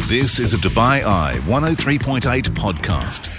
This is a Dubai Eye 103.8 podcast.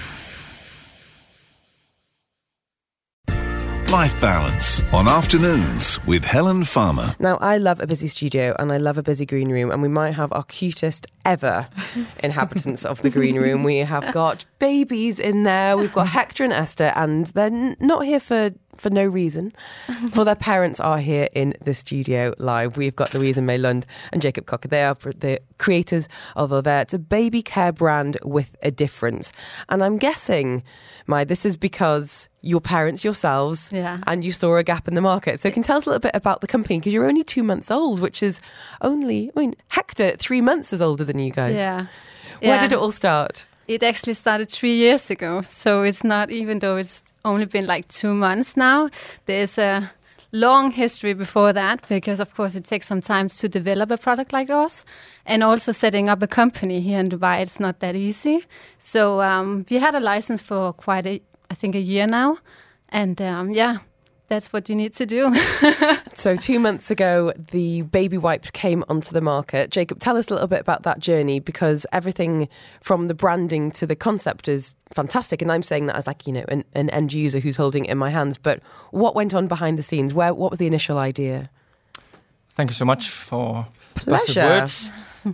Life Balance on Afternoons with Helen Farmer. Now, I love a busy studio and I love a busy green room, and we might have our cutest ever inhabitants of the green room. We have got babies in there. We've got Hector and Esther, and they're not here for no reason. For their parents are here in the studio live. We've got Louise and May Lund and Jacob Cocker. They are the creators of Overt. It's a baby care brand with a difference. And I'm guessing, Mai, this is because your parents yourselves and you saw a gap in the market. So can you tell us a little bit about the company? Because you're only 2 months old, which is only, Hector, 3 months is older than you guys. Yeah. Where did it all start? It actually started 3 years ago. So it's not, even though it's only been like 2 months now, there's a long history before that, because of course it takes some time to develop a product like ours, and also setting up a company here in Dubai, it's not that easy. So we had a license for quite a year now, and that's what you need to do. So 2 months ago, the baby wipes came onto the market. Jacob, tell us a little bit about that journey, because everything from the branding to the concept is fantastic. And I'm saying that as an end user who's holding it in my hands. But what went on behind the scenes? What was the initial idea? Thank you so much for Pleasure. words.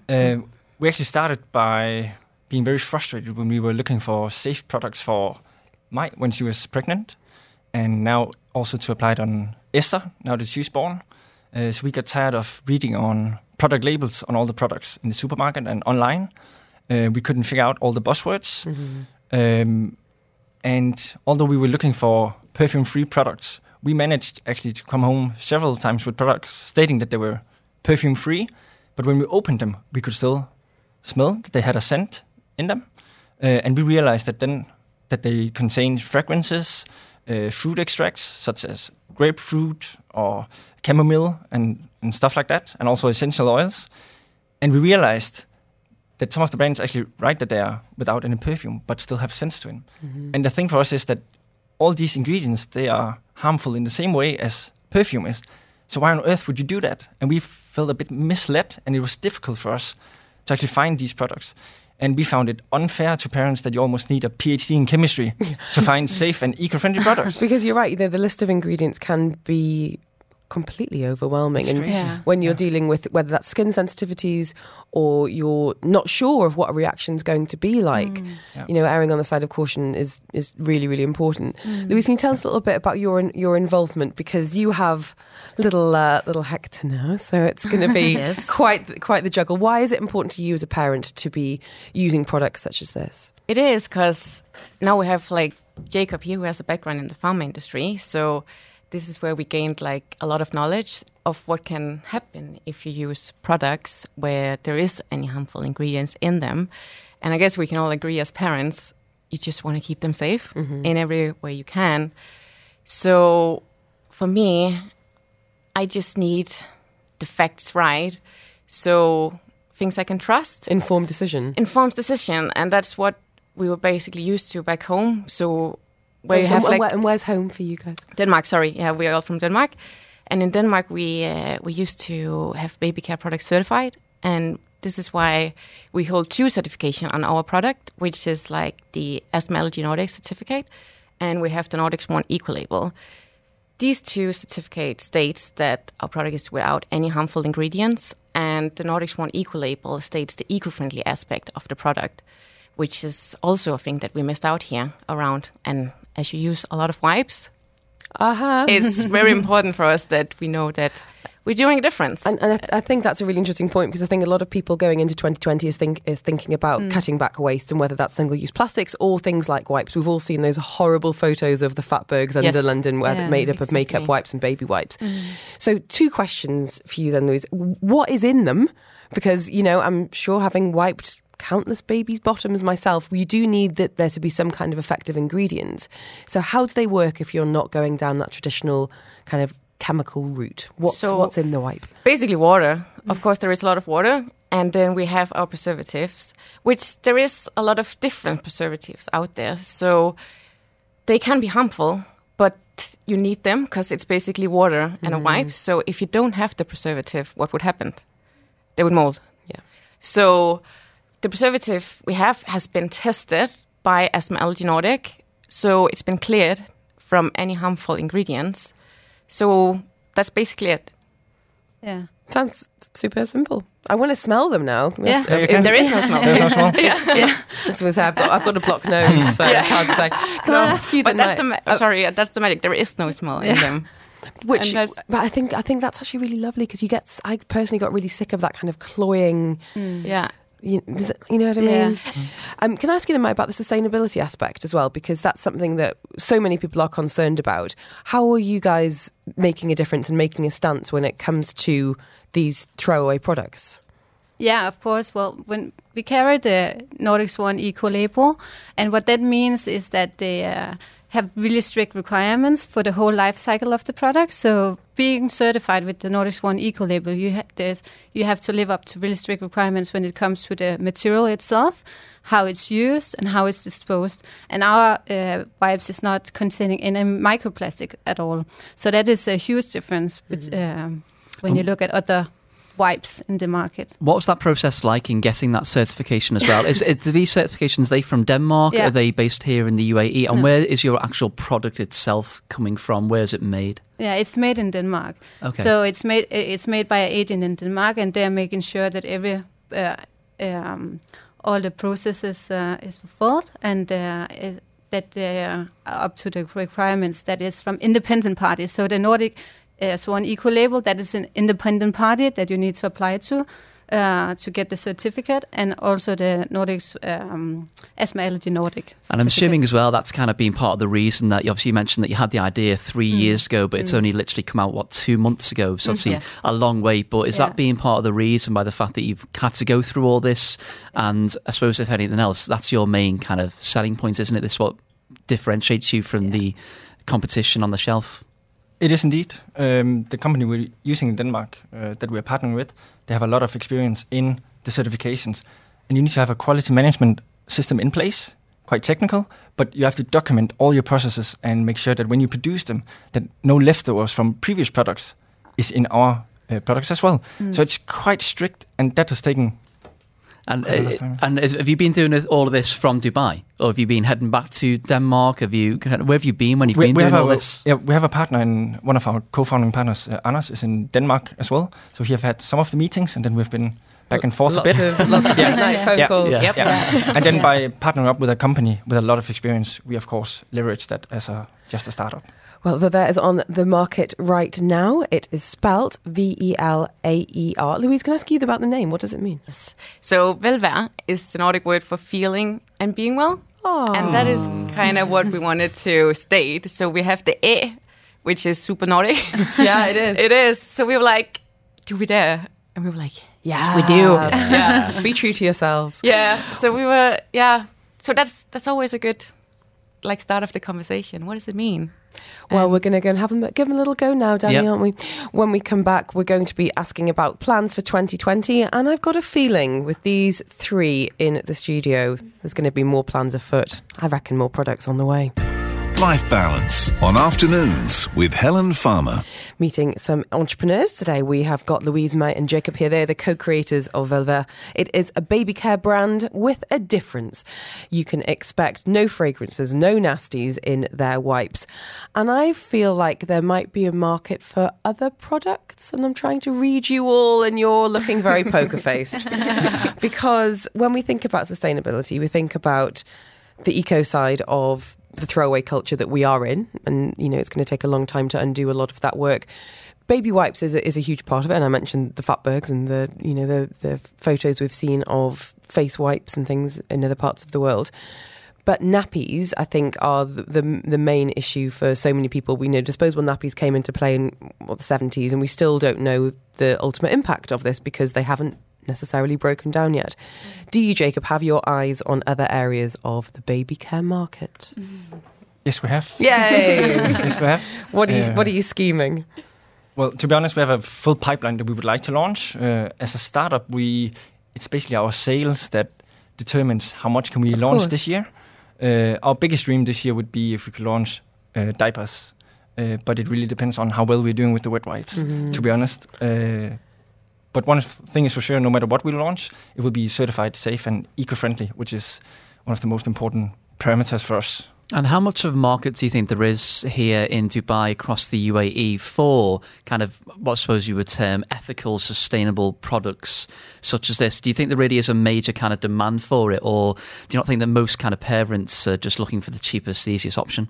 We actually started by being very frustrated when we were looking for safe products for Mai when she was pregnant, and now also to apply it on Esther, now that she's born. So we got tired of reading on product labels on all the products in the supermarket and online. We couldn't figure out all the buzzwords. Mm-hmm. And although we were looking for perfume-free products, we managed actually to come home several times with products stating that they were perfume-free. But when we opened them, we could still smell that they had a scent in them. And we realized that they contained fragrances, fruit extracts such as grapefruit or chamomile and stuff like that, and also essential oils. And we realized that some of the brands actually write that they are without any perfume, but still have scents to them. Mm-hmm. And the thing for us is that all these ingredients, they are harmful in the same way as perfume is. So why on earth would you do that? And we felt a bit misled, and it was difficult for us to actually find these products. And we found it unfair to parents that you almost need a PhD in chemistry to find safe and eco-friendly products. Because you're right, the list of ingredients can be completely overwhelming. It's and crazy. When you're dealing with whether that's skin sensitivities or you're not sure of what a reaction's going to be like, erring on the side of caution is really, really important. Louise, can you tell us a little bit about your involvement? Because you have little Hector now, so it's going to be quite the juggle. Why is it important to you as a parent to be using products such as this? It is, because now we have Jacob here, who has a background in the pharma industry. So this is where we gained a lot of knowledge of what can happen if you use products where there is any harmful ingredients in them. And I guess we can all agree as parents, you just want to keep them safe in every way you can. So for me, I just need the facts right. So things I can trust. Informed decision. And that's what we were basically used to back home. So and where's home for you guys? Denmark, sorry. Yeah, we're all from Denmark. And in Denmark, we used to have baby care products certified. And this is why we hold 2 certifications on our product, which is the Asthma Allergy Nordic certificate, and we have the Nordic Sworn Ecolabel. These 2 certificates states that our product is without any harmful ingredients, and the Nordic Sworn Ecolabel states the eco-friendly aspect of the product, which is also a thing that we missed out here around. And as you use a lot of wipes, it's very important for us that we know that we're doing a difference. And I think that's a really interesting point, because I think a lot of people going into 2020 is thinking about cutting back waste, and whether that's single-use plastics or things like wipes. We've all seen those horrible photos of the Fatbergs under London, where they're made up of makeup wipes and baby wipes. So 2 questions for you then, Louise. What is in them? Because, I'm sure, having wiped countless babies' bottoms myself, you do need there to be some kind of effective ingredient. So how do they work if you're not going down that traditional kind of chemical route? What's in the wipe? Basically water. Of course, there is a lot of water. And then we have our preservatives, which there is a lot of different preservatives out there. So they can be harmful, but you need them because it's basically water and a wipe. So if you don't have the preservative, what would happen? They would mold. Yeah. So the preservative we have has been tested by Asthma Allergy Nordic, so it's been cleared from any harmful ingredients. So that's basically it. Yeah. Sounds super simple. I want to smell them now. Yeah. There is no smell. There's no smell. I was going to say I've got a blocked nose, so it's hard to say. Can I ask you? But that's that's the magic. There is no smell in them. But I think that's actually really lovely because I personally got really sick of that kind of cloying. Yeah. You know what I mean? Can I ask you then, Mike, about the sustainability aspect as well? Because that's something that so many people are concerned about. How are you guys making a difference and making a stance when it comes to these throwaway products? Yeah, of course. Well, when we carry the Nordic Swan Eco label, and what that means is that they have really strict requirements for the whole life cycle of the product. So being certified with the Nordic Swan Eco label, you have to live up to really strict requirements when it comes to the material itself, how it's used and how it's disposed. And our wipes is not containing any microplastic at all. So that is a huge difference with, when you look at other wipes in the market. What was that process like in getting that certification as well? Do these certifications, are they from Denmark? Yeah. Are they based here in the UAE? And where is your actual product itself coming from? Where is it made? Yeah, it's made in Denmark. Okay. So it's made by an agent in Denmark, and they're making sure that all the processes is fulfilled and that they are up to the requirements that is from independent parties. So the Nordic Swan Eco label, that is an independent party that you need to apply to get the certificate, and also the Nordic Asthma Allergy Nordic certificate. And I'm assuming as well that's kind of been part of the reason that you mentioned that you had the idea 3 years ago, but it's only literally come out 2 months ago, so obviously a long way. But is that being part of the reason by the fact that you've had to go through all this? And I suppose if anything else, that's your main kind of selling point, isn't it? This is what differentiates you from the competition on the shelf. It is indeed. The company we're using in Denmark that we're partnering with, they have a lot of experience in the certifications. And you need to have a quality management system in place, quite technical, but you have to document all your processes and make sure that when you produce them, that no leftovers from previous products is in our products as well. So it's quite strict, and that has taken... And have you been doing all of this from Dubai, or have you been heading back to Denmark? Where have you been when you've been doing all this? Yeah, we have a partner, and one of our co-founding partners, Anders, is in Denmark as well. So we have had some of the meetings, and then we've been back and forth lots a bit. Lots of night phone calls. Yeah. And then by partnering up with a company with a lot of experience, we of course leverage that as just a startup. Well, Velvaer is on the market right now. It is spelt Velaer. Louise, can I ask you about the name? What does it mean? Yes. So Velvaer is the Nordic word for feeling and being well. Aww. And that is kind of what we wanted to state. So we have the E, which is super Nordic. Yeah, it is. It is. So we were like, do we dare? And we were like, yeah, we do. Yeah. Be true to yourselves. Yeah. So we were, So that's always a good start of the conversation. What does it mean? Well, we're going to go and give them a little go now, Danny, aren't we? When we come back, we're going to be asking about plans for 2020. And I've got a feeling with these three in the studio, there's going to be more plans afoot. I reckon more products on the way. Life Balance on Afternoons with Helen Farmer. Meeting some entrepreneurs today. We have got Louise, May and Jacob here. They're the co-creators of Velvaer. It is a baby care brand with a difference. You can expect no fragrances, no nasties in their wipes. And I feel like there might be a market for other products. And I'm trying to read you all and you're looking very poker-faced. Because when we think about sustainability, we think about the eco side of the throwaway culture that we are in, and it's going to take a long time to undo a lot of that work. Baby wipes is a huge part of it, and I mentioned the Fatbergs and the photos we've seen of face wipes and things in other parts of the world. But nappies, I think, are the main issue for so many people. We know disposable nappies came into play in the 70s, and we still don't know the ultimate impact of this because they haven't necessarily broken down yet. Do you, Jacob, have your eyes on other areas of the baby care market? Yes, we have. Yay! Yes, we have. What are you scheming? Well, to be honest, we have a full pipeline that we would like to launch. As a startup, it's basically our sales that determines how much can we launch this year. Our biggest dream this year would be if we could launch diapers, but it really depends on how well we're doing with the wet wipes, to be honest. But one thing is for sure, no matter what we launch, it will be certified safe and eco-friendly, which is one of the most important parameters for us. And how much of a market do you think there is here in Dubai, across the UAE, for kind of what I suppose you would term ethical, sustainable products such as this? Do you think there really is a major kind of demand for it, or do you not think that most kind of parents are just looking for the cheapest, the easiest option?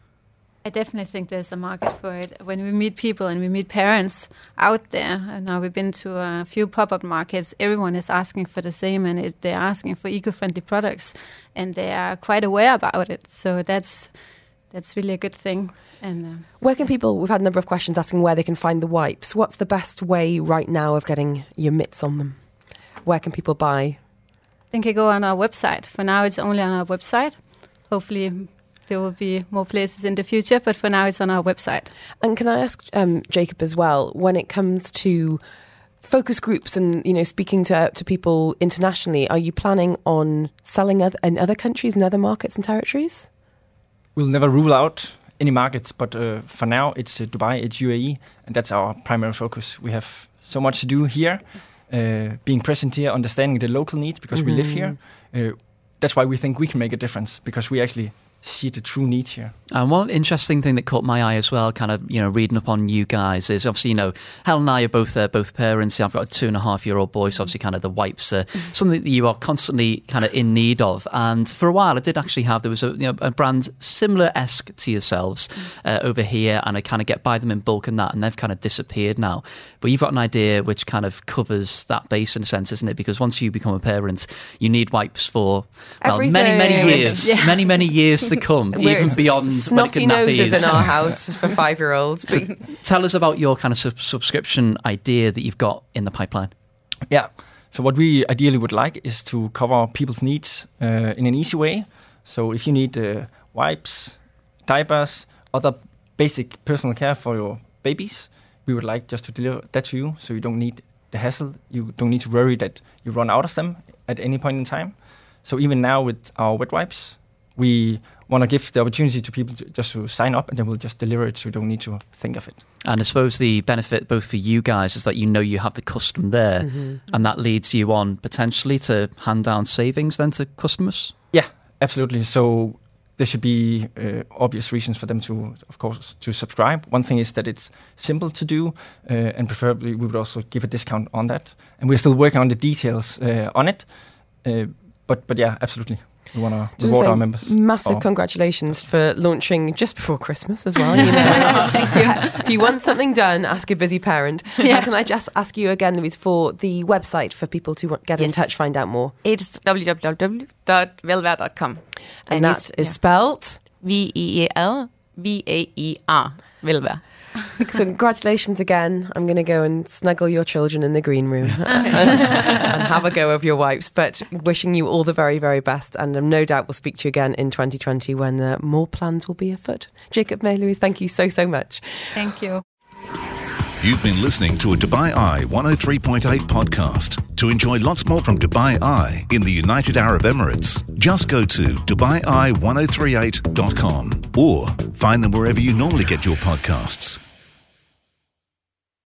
I definitely think there's a market for it. When we meet people and we meet parents out there, and now we've been to a few pop-up markets, everyone is asking for the same, and they're asking for eco-friendly products, and they are quite aware about it. So that's really a good thing. And where can people? We've had a number of questions asking where they can find the wipes. What's the best way right now of getting your mitts on them? Where can people buy? I think I go on our website. For now, it's only on our website. Hopefully there will be more places in the future, but for now it's on our website. And can I ask Jacob as well, when it comes to focus groups and, you know, speaking to people internationally, are you planning on selling in other countries and other markets and territories? We'll never rule out any markets, but for now it's Dubai, it's UAE, and that's our primary focus. We have so much to do here, being present here, understanding the local needs because we live here. That's why we think we can make a difference, because we actually see the true needs here. And one interesting thing that caught my eye as well, kind of, you know, reading up on you guys, is obviously, you know, Helen and I are both parents. I've got a 2.5-year-old boy, so obviously kind of the wipes are something that you are constantly kind of in need of. And for a while I did actually have, there was a brand similar-esque to yourselves over here, and I kind of get by them in bulk and that, and they've kind of disappeared now. But you've got an idea which kind of covers that base in a sense, isn't it? Because once you become a parent, you need wipes for many years, many years to come, even beyond snotty noses in our house for 5-year-olds. So tell us about your kind of subscription idea that you've got in the pipeline. Yeah. So what we ideally would like is to cover people's needs in an easy way. So if you need wipes, diapers, other basic personal care for your babies, we would like just to deliver that to you, so you don't need the hassle. You don't need to worry that you run out of them at any point in time. So even now with our wet wipes, we want to give the opportunity to people just to sign up, and then we'll just deliver it, so you don't need to think of it. And I suppose the benefit both for you guys is that you know you have the custom there, and that leads you on potentially to hand down savings then to customers? Yeah, absolutely. So there should be obvious reasons for them to, of course, to subscribe. One thing is that it's simple to do, and preferably we would also give a discount on that. And we're still working on the details on it. But yeah, absolutely. We want to reward our members. Massive congratulations for launching just before Christmas as well. You know, thank you. If you want something done, ask a busy parent. Yeah. Can I just ask you again, Louise, for the website for people to get in touch, find out more? It's www.velvaer.com. And that is spelled Velvaer. Velvaer. So congratulations again. I'm going to go and snuggle your children in the green room and have a go of your wipes. But wishing you all the very, very best. And no doubt we'll speak to you again in 2020 when more plans will be afoot. Jacob, May, Louise, thank you so much. Thank you. You've been listening to a Dubai Eye 103.8 podcast. To enjoy lots more from Dubai Eye in the United Arab Emirates, just go to DubaiEye1038.com or find them wherever you normally get your podcasts.